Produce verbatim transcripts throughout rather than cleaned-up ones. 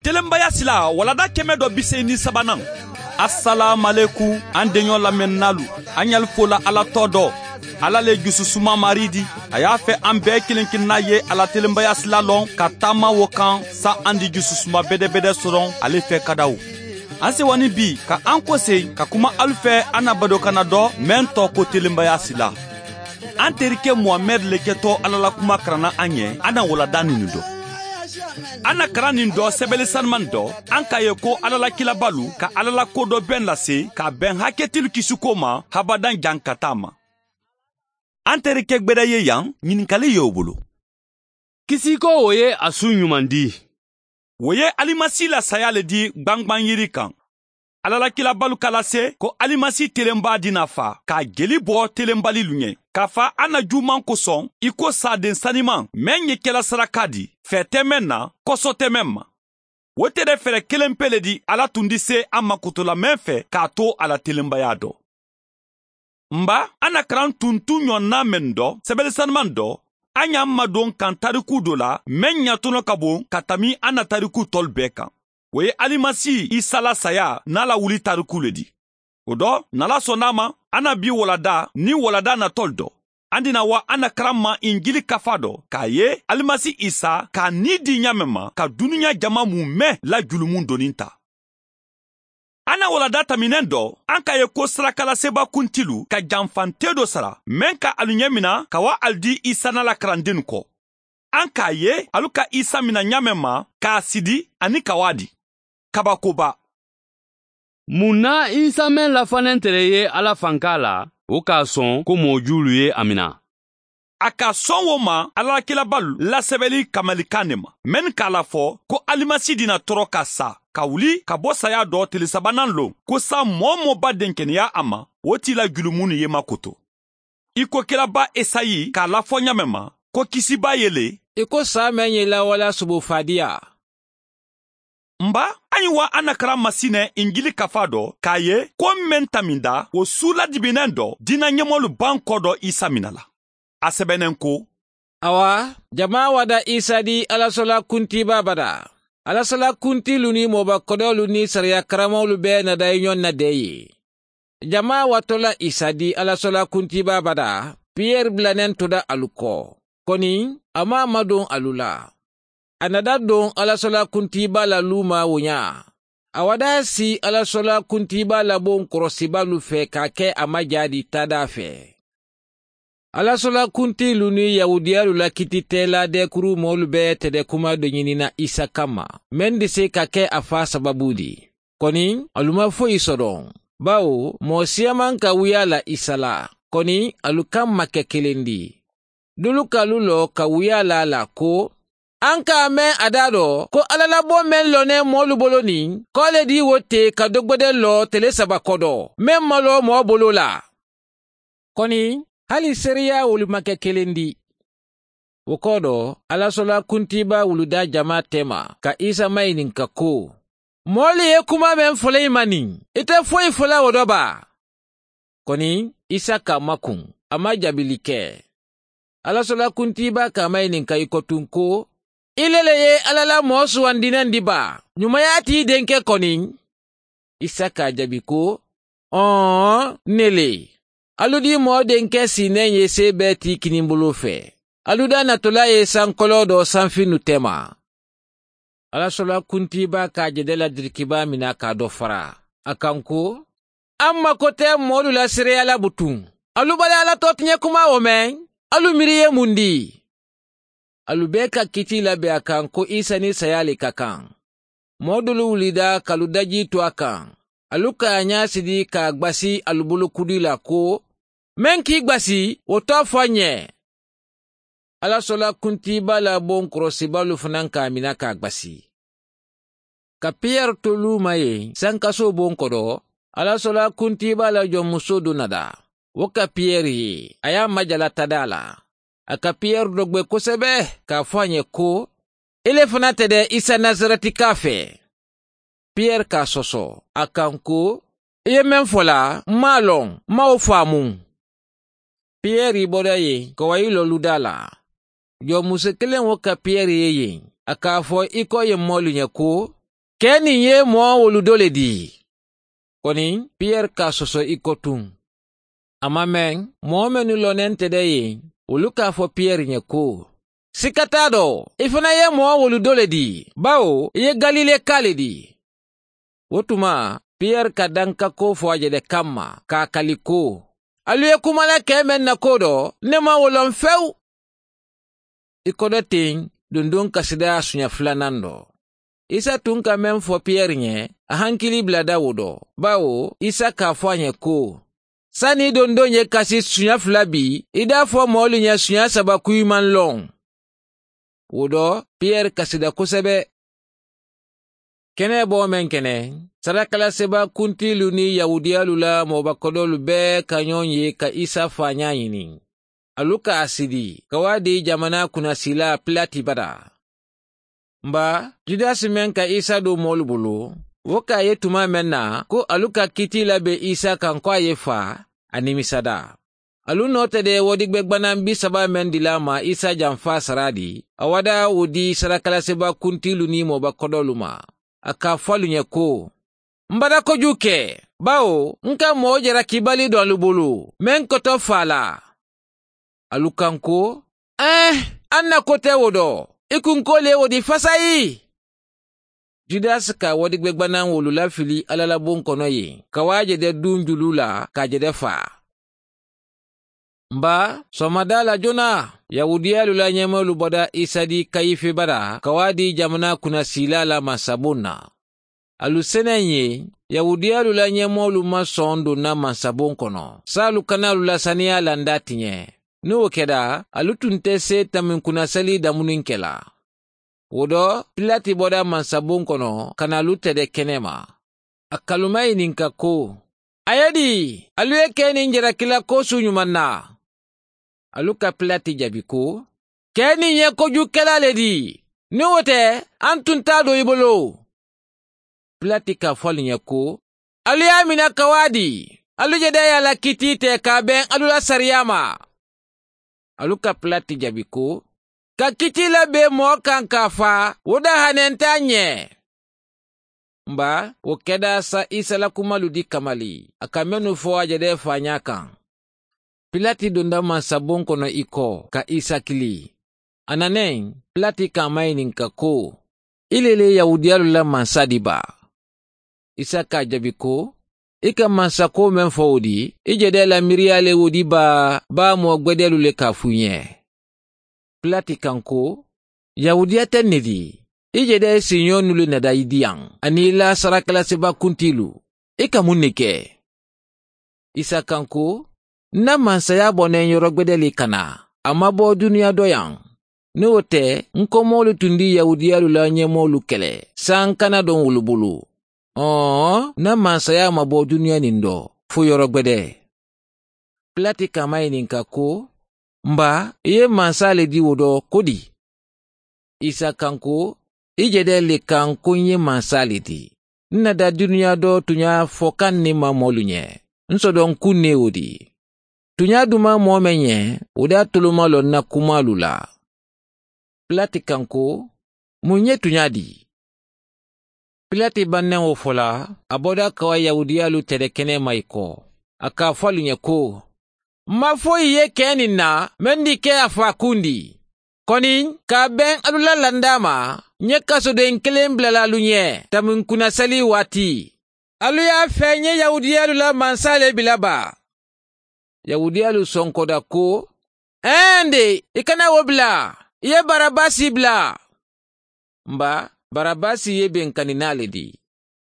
Telembaya sila walada keme do bise ni sabanan. Assalamu alaikum an denyo lamen nalu an yalfola ala todo ala le jususuma maridi aya fe an be kilinkin na ye ala telembaya sila lon ka tama wokan sa andi jususuma bede bede soron ale fe kadaw an se wani bi ka an kose ka kuma alfe anabado kanado mento ko telembaya sila an terike Muhammad leketo ala la kuma krana anye ana walada nindo ana kranin do sebele sanman do an kaye ko alala kilabalu ka alala ko do ben lase ka ben haketil kisukoma habadan jankatama an terike gbeda ye yan nyininkali yobulu kisiko woye asu nyumandi woye alimasi la sayale di gbangban yiri kan alala kilabalu kalase ko alimasi telemba dinafa ka geli bo telembali lunye kafa ana juman koson iko saden saniman menye kela sarakadi fetemena kosotemema wotere fere kelempele di ala tundise ama kutola menfe kato ala telembayado mba ana kran tuntu nyonna mendo sebele sanman do anya madon kan tariku dola menya tono kabo katami ana tariku tolbeka we alimasi isala saya nala wuli tariku ledi odo nala sonama ana bi wolada ni wolada na toldo andina wa ana krama ingili kafado ka ye alimasi isa ka nidi nyamema ka dununya jama mume la julumun doninta ana wolada taminendo anka ye ko srakala seba kuntilu ka jamfantedo sara menka alunyemina ka wa aldi isa na la krandin ko anka ye aluka isa mina nyamema ka sidi ani kawadi kabakoba muna isa men la fanentere ye ala fankala o ka son ko mojulu ye amina aka son woma ala kilabalu la sebeli kamalikanema men kala fo ko alimasi dina toroka sa ka wuli ka bo saya do telisabanan lo ko sa momo badenkeni ya ama woti la gulumunu ye makoto iko kilaba esayi ka la fo nyamema ko kisiba yele iko sa menye la wala subu fadia mba anywa anakara masine ingili kafado kaye ko mentaminda o sula dibinendo dina nyemolu bankodo isa minala asebenenko awa jama wada isa di alasola kunti babada alasola kunti luni moba kodo luni sariya karamolu be na dayon na deyi jama watola isa di alasola kunti babada Pierre blanen toda aluko koni ama madon alula anada don alasola kuntiba la luma wunya awada si alasola kuntiba la bon krosiba lu fe kake amajadi tada fe alasola kunti luni yahudiyalu la kititela de kuru molube tede kuma do nyinina isa kama mendi se kake afa sababudi koni aluma fo isodon bawo mo siaman ka wiya la isala koni alukam makekelendi duluka lulo ka wiya la la ko anka men adado ko alala bo men lone molu boloni ko le di wote ka dogbode lo tele sabakodo men malo mo bolola koni hali seriya wulu makekelendi wokodo alasola kuntiba wuluda jama tema ka isa mainin ka ko moli ye kuma men fole imani ite foi fola wodoba koni isa ka makun ama jabilike alasola kuntiba ka mainin ka ikotunko ilele ye alala mosu wandinen diba nyuma yati denke koning isaka jabiko on nele aludi mo denke sine ye se beti kinimbulu fe aluda natola ye sankolo do sanfinu tema ala sola kuntiba ka jedela dirkiba mina ka do fara akanko amma kote modu la sire ala butun alubala ala totnye kuma omen alumiriye mundi alubeka kiti labe akan ko isa ni sayali kakan modulu ulida kaludaji tu akan aluka anyasidi ka gbasi alubulu kudila ko menki gbasi otofanye ala sola kuntiba la bon krosibalu funanka amina ka gbasi ka Pierre tolu maye sankaso bon kodo ala sola kuntiba la jomuso dunada woka Pierre aya majala tadala aka Pierre dogbe kosebe ka fanye ko ile funate de isa Nazareti kafe Pierre ka soso akanko iye menfola malong maofamu Pierre ibodaye ko wayilo ludala yo musekelen woka Pierre yeye aka fo iko ye molu nyako keni ye mo wolu dole di. Koni Pierre ka soso ikotung. Ama men, mo menu lonen tede ye, wolu ka fo Pierre nye ko. Sikatado, ifana ye mo wolu dole di, bao ye Galile kale di. Wotuma, Pierre ka danka ko fo aje de kama, ka kaliko. Alu ye kumala kemen na kodo, nema wolon few. Ikodo ting, dundun kasida sunya flanando. Isa tunka men fo Pierre nye, ahankili blada wodo, bao isa ka fo nye ko. Sani dondo nye kasi sunya flabi, ida fo molu nye sunya sabakui man long. Wodo, Pierre kasida kusebe. Kene bo men kene, sarakala seba kunti luni Yahudia lula moba kodolu be kanyonye ka isa fanya yini. Aluka asidi, kawadi jamana kuna sila plati bada. Mba, Judas men ka isa do molubulu, woka ye tuma menna, ko aluka kiti labe isa kankwa ye fa, animisada. Alu note de wodik begbanan bisaba men dilama isa jamfa saradi, awada wodi sarakala seba kunti luni moba kodoluma. Aka falu nye ko. Mbada ko juke, bao, nka mojera kibali do alubulu, men koto fala. Alukanko, eh, anna kote wodo, ikunkole wodi fasayi. Judas ka wodik begbanan wolula fili alala bon kono ye, kawaje de dunjulula kaje fa. Mba, somadala jona, Yahudia lula nyema luboda isadi kaife bada, kawadi jamana kuna silala masabuna. Alusenenye, Yahudia lula nyema luma sondo na masabun kono. Salu kana lula sania landati nye. Nuo keda, alutunte se tamin kuna sali damuninkela. Wodo, Pilati boda masabun kono, kana lute de kenema. Akalumai ninka ko. Ayadi, alueke ninjera kila kosu nyumanna. Aluka Pilati jabiko, keni nye koju kela ledi, niwote antuntado ibolo. Pilati ka foli nye ko, alu ya mina kawadi, alu jedaya la kitite ka ben alula sariyama. Aluka Pilati jabiko, ka kitila be mo kanka fa, woda hanenta nye. Mba, wokeda sa isa la kumaludi kamali, akamenu fo ajede fanyakan. Pilati donda masabon kono iko ka isa kili. Ananeng, Pilati ka mainin ka ko. Ilele Yahudia lula mansadiba. Isa ka jabiko, ika mansako menfo odi, ijede la miriale odi ba, ba mo gwede lule ka funye. Pilati kanko, Yahudia tenedi, ijede sinyon nulu nada idiang, anila sarakala seba kuntilu, ika munike. Isa kanko, na mansaya bonen yorogbedeli kana, amabo dunia doyan. Nuote, nkomolu tundi Yahudia lula nye molu kele, sankana don ulubulu. Oh, na mansaya mabo dunia nindo, fu yorogbede. Pilati kamai ninka ko, mba, iye mansale di wodo kodi. Isa kanko, ijede le kanko nye mansale di. Nada dunia do tunya fokan ni mamolu nye, nsodon kunne odi. Tunya duma momenye, uda tulumalo na kumalula. Pilati kanko, munye tunya di. Pilati bannen ofola, aboda kawa Yahudia lu tedekene maiko. Aka falu nye ko. Mafo iye keni na, mendi ke afa kundi. Konin, ka ben alula landama, nye kaso de nkelembla la lunye, tamunkuna sali wati. Alu ya fenye Yahudia lula mansale bilaba. Yahudia lu sonkoda ko, ende, ikana wobla, iye Barabasi bla. Mba, Barabasi ye benkaninale di.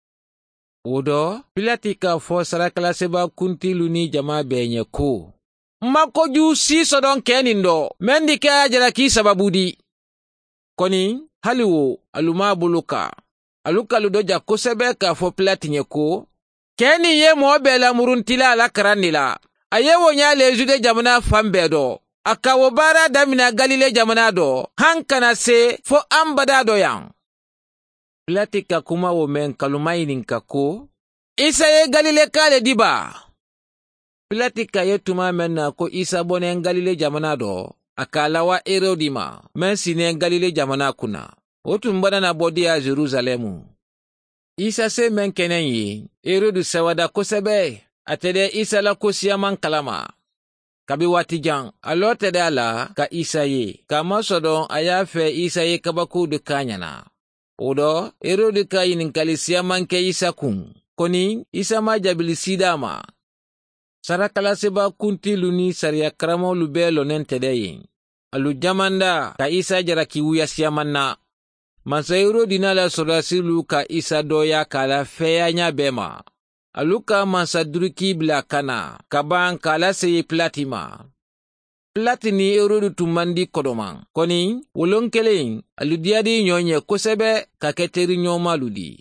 Wodo, Pilati ka fo sarakala seba kunti luni jama benye ko. Makoju si sodon kenindo, mendi ke ajala ki sababudi. Koni, haliwo, aluma buluka. Aluka ludoja kosebe ka fo Pilati nye ko. Keni ye mwobela muruntila ala karanila. Ayewo nya lejude jamana fambedo. Akawo bara damina Galile jamana do. Hankana se fo ambada do yang. Pilati ka kuma wo men kalumai ninka ko. Isa ye Galile kale diba. Pilati ka ye tuma men na ko isa bonen Galile jamana do. Akalawa Erodima. Men sine Galile jamana kuna. Otu mbana na bodi ya Jerusalemu. Isa se men kenen ye, Herodu sewada kosɛbɛ, a tɛdɛ Isa la kosiyaman kalama. Kabi waati jan, a lɔ tɛdɛ a la ka Isa ye, ka masɔdɔn a y'a fɛ Isa ye kabako de k'a ɲɛna. O dɔ, Herodu ka ɲininkali siyaman kɛ Isa kun, kɔni Isa ma jaabili sida ma. Sarakalaseba kuntilu ni sariya karamɔgɔlu bɛɛ lɔnnen tɛdɛ yen. Alu jamanda ka Isa jaraki wuya siyaman na. Mansa Herodi n'a la sɔrɔdasilu ka Isa dɔya k'a la fɛya ɲa bɛɛ ma. Alu ka mansa duruki bila kana, ka ban k'a lase ye Pilati ma. Pilati ni Herodu tun man di kɔdɔman, kɔni wolon kelen alu diyadi ɲɔgɔn ye kosɛbɛ ka kɛ teri ɲɔgɔnmalu di.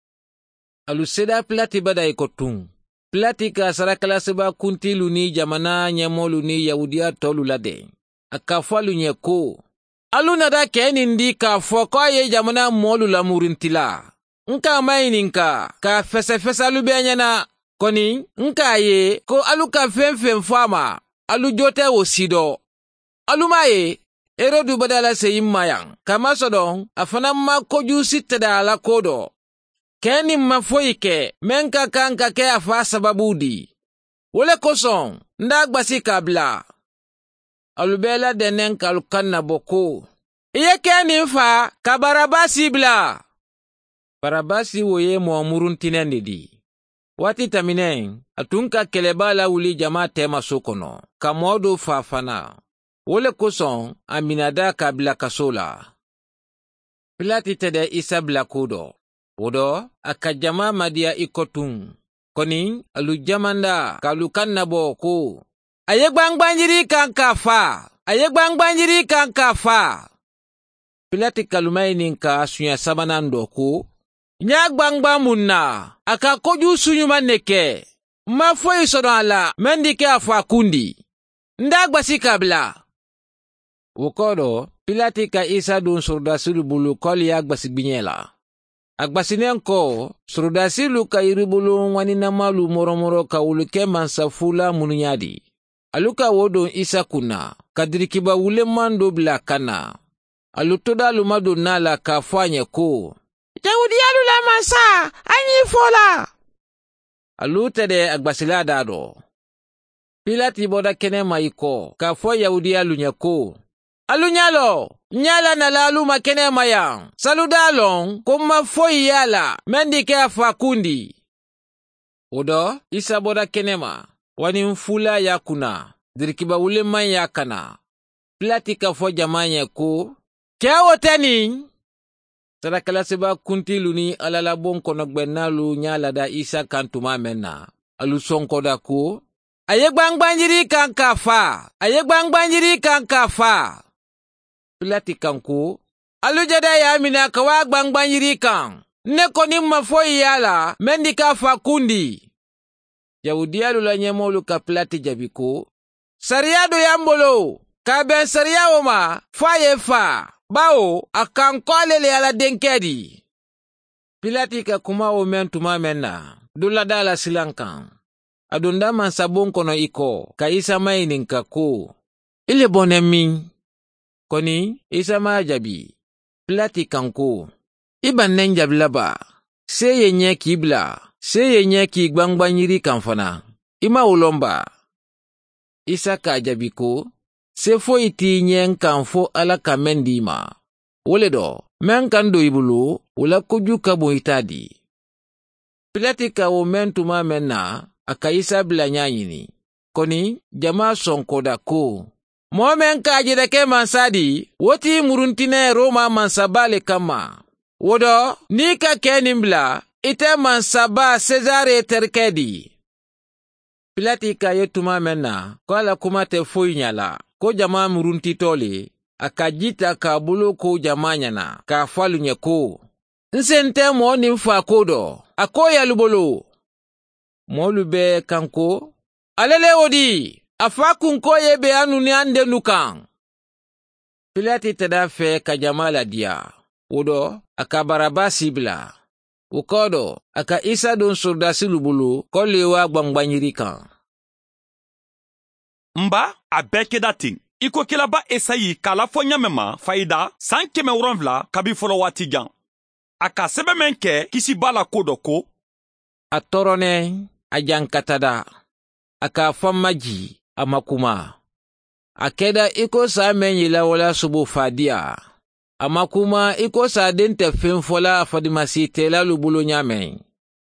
Alu seda Pilati bada i kɔ tun. Pilati ka sarakalaseba kuntilu ni jamana ɲɛmɔɔlu ni Yahudiya tɔlu ladɛn. A ka fɔ alu ɲɛ ko, alu nada kɛ nin di k'a fɔ k'a ye jamana mɔɔlu lamurintila. Nka ma ɲininka k'a fɛsɛfɛsɛ alu bɛɛ ɲɛna, kɔni nka ye ko alu ka fɛn fɛn fɔ a ma, alu jo tɛ o si dɔ. Alu m'a ye, Herodu badala se ma yan, kamasɔdɔn a fana ma koju si tɛda a la ko dɔ. Kɛ nin ma foyi kɛ, men ka kan ka kɛ a fa sababu di. Wole kosɔn, nda gbasi k'a bila. Alu bɛɛ ladɛnnen k'alu kan nabɔ ko, i ye kɛ nin fa ka Barabasi bila. Barabasi wo ye mɔgɔ muruntinɛ de di. Waati tɛmɛnen, a tun ka kɛlɛba lawuli jama tɛmaso kɔnɔ, ka mɔgɔ dɔ fa fana. Wole kosɔn, a minada k'a bila kaso la. Pilati tɛdɛ Isa bila ko dɔ. O dɔ, a ka jama madiya i kɔ tun. Kɔni, alu jamanda k'alu kan nabɔ ko, a ye gbangbanjiri kan k'a fa, a ye gbangbanjiri kan k'a fa. Pilati kaluma ɲininka suɲɛ sabanan dɔ ko, ɲa gbangban mun na, a ka koju suɲuman ne kɛ, ma foyi sɔrɔ a la, men di kɛ a fa kundi. Nda gbasi k'a bila. O kɔ dɔ, Pilati ka Isa don sɔrɔdasilu bolo k'olu y'a gbasi gbiɲɛ la. A gbasinen kɔ, sɔrɔdasilu ka yiribolo ŋwaninamalu mɔrɔmɔrɔ ka wulu kɛ mansafula munnu y'a di. Alu ka wo don Isa kunna, ka dirikiba wuleman do bila kana. Alu toda alu ma don n'a la k'a fɔ a ɲɛ ko, Yahudiyalu la mansa, an y'i fɔ la. Alu tɛdɛ a gbasila daa dɔ. Pilati bɔda kɛnɛma i kɔ, k'a fɔ Yahudiyalu ɲɛ ko, alu ɲalɔ, ɲala nala alu ma kɛnɛma yan, saluda lɔn, ko ma foyi y'a la, men di kɛ a fa kundi. O dɔ, Isa bɔda kɛnɛma, wani fula y'a kunna, dirikiba wuleman y'a kana. Pilati ka fɔ jama ɲɛ ko, cɛ o tɛ nin. Sarakalaseba kuntilu ni alalabon kɔnɔgbɛnnalu ɲa lada Isa kan tuma mɛn na. Alu sɔnkɔda ko, a ye gbangbanjiri kan k'a fa, a ye gbangbanjiri kan k'a fa. Pilati kan ko, alu jɛdɛ y'a minɛ ka wa gbangbanjiri kan. Ne kɔni ma foyi y'a la, men di k'a fa kundi. Yahudiyalu la ɲɛmɔɔlu ka Pilati jaabi ko, sariya do y'an bolo, k'a bɛn sariya o ma, f'a ye fa. Bawo, a kan kɔ ale le Ala denkɛ di. Pilati ka kuma o mɛn tuma mɛn na, do lada la silan kan. A donda mansabon kɔnɔ i kɔ, ka Isa ma ɲininka ko, i le bɔnɛ min? Kɔni, Isa ma jaabi. Pilati kan ko, i bannɛ jaabila ba? Se ye ɲɛ k'i bila, se ye ɲɛ k'i gbangban yiri kan fana. I ma o lɔn ba? Isa k'a jaabi ko, se foyi t'i ɲɛ kan fo Ala ka mɛn d'i ma. Wole dɔ, mɛn kan do i bolo, o la koju ka bon i t'a di. Pilati ka o mɛn tuma mɛn na, a ka Isa bila ɲa ɲini. Kɔni, jama sɔn kɔda ko, mɔɔ mɛn k'a jɛdɛ kɛ mansa di, wo t'i muruntinɛ Roma mansaba le kama. O dɔ, n'i ka kɛ nin bila, i tɛ mansaba Sezare terikɛ di. Pilati ka ye tuma mɛn na, ko a la kuma tɛ foyi ɲa la, ko jama muruntitɔ le, a ka jita k'a bolo ko jama ɲana, k'a fɔ alu ɲɛ ko, n sen tɛ mɔɔ nin fa ko dɔ, a ko y'alu bolo. Mɔɔlu bɛɛ kan ko, ale le o di, a fa kun ko ye be anu ni an denu kan. Pilati tɛda fɛ ka jama ladiya. O dɔ, a ka Barabasi bila. O kɔ dɔ, a ka Isa don sɔrɔdasilu bolo, k'olu ye wa gbangbanjiri kan. Nba, a bɛɛ kɛda ten. I ko kɛlɛba Esayi k'a lafɔ ɲamɛ ma fayida san kɛmɛ wolonwula kabi fɔlɔ waati jan. a ka sɛbɛn min kɛ kisiba la ko dɔ ko a tɔrɔnɛ a jankatada a ka famaji a makuma a kɛda i ko saa mɛn yelawala sobo fadiya a makuma i ko saa den tɛ fɛn fɔla a fadimasi tɛla lu bolo ɲamɛn.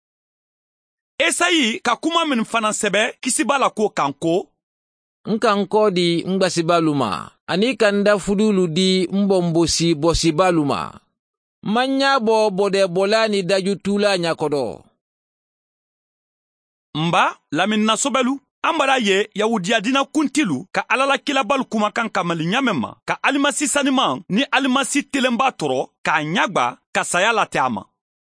Esayi ka kuma min fana sɛbɛ kisiba la ko kan ko nkan kɔ di ngbasibalu ma ani kan da fudulu di mbombosi bosibalu ma manya bo bode bola ni daju tula nyakodo. Mba lamin na sobelu ambara ye yahudiya dina kuntilu ka alala kilabalu kumakan kamali nyamema ka alimasi sanima ni alimasi telemba toro ka nyagba ka saya late ama.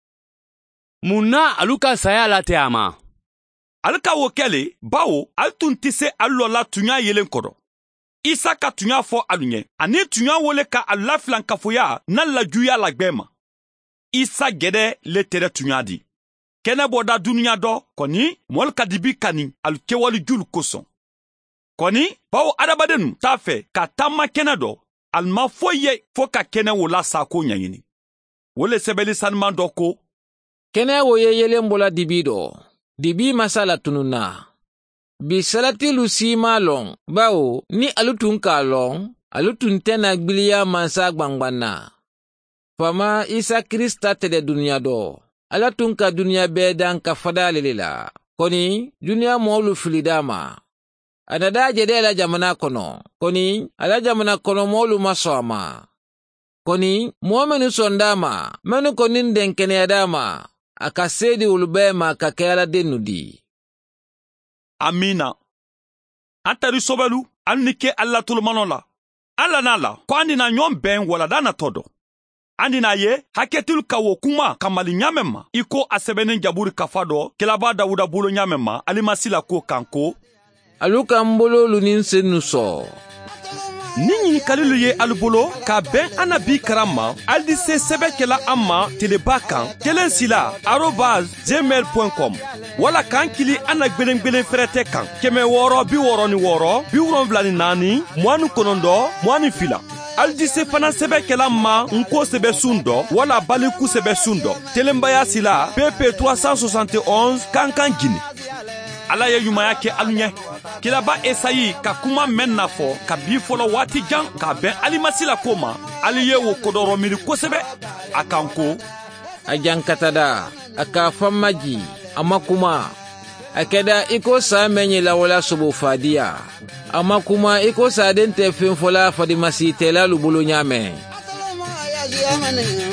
Munna alu ka saya late ama. Alu ka wo kele bawo al tun ti se alu la tunya yelen kodo. Isa ka tunya fo alu nye ani tunya wole ka alu la filan kafoya na la juya la gbema. Isa gede le tere tunya di. Kene boda dunya do koni mol kadibi kani alu kewali jul koson. Koni bawo adabadenu ta fe ka tamma kene do alma foye fo ka kene wola sako nyanyini. Wole sebeli sanman do ko kene wo ye yelen bola dibi do. Dibi masala tununa. Bisalati lusima long, bao ni alutun ka long, alutun tena gbilia mansa gbangbana. Fama Isa Krista tede dunia do. Alatun ka dunia bedan ka fada lelila. Koni, dunia moulu filidama. Anada jede la jamana kono. Koni, ala jamana kono moulu maswama. Koni, muamenu sondama, menu konin denkene adama. Akasedi ulubema kakela denudi. Amina. Antari sobelu alnike alla tulmanola. Alla nala ko andina nyom ben wala dana todo. Andina ye haketul kawo kuma kamali nyamema iko asebenen jaburi kafado kelaba Dawuda bulo nyamema alimasila ko kanko. Aluka mbolo luninse nuso. Nini kalilu ye alubolo ka ben anabi karama aldise sebekela amma telebakan kelen sila arobase gmail point com wala kan kili ana gbelen gbelen ferete kan keme woro bi woro ni woro bi woro vlani nani mwanu konondo mwani fila aldise fana sebekela ma nko sebe sundo wala baliku sebe sundo telembaya sila P P trois cent soixante et onze kankan gini ala ye yumaya ke alunye kilaba Esayi ka kuma men nafo ka bi folo wati jan ka ben alimasila koma aliye wo kodoro miri kosebe akanko ajan katada aka famaji amakuma akeda iko sa menye la wala sobo fadia amakuma iko sa dente fin fola fadimasi tela lubulu nyame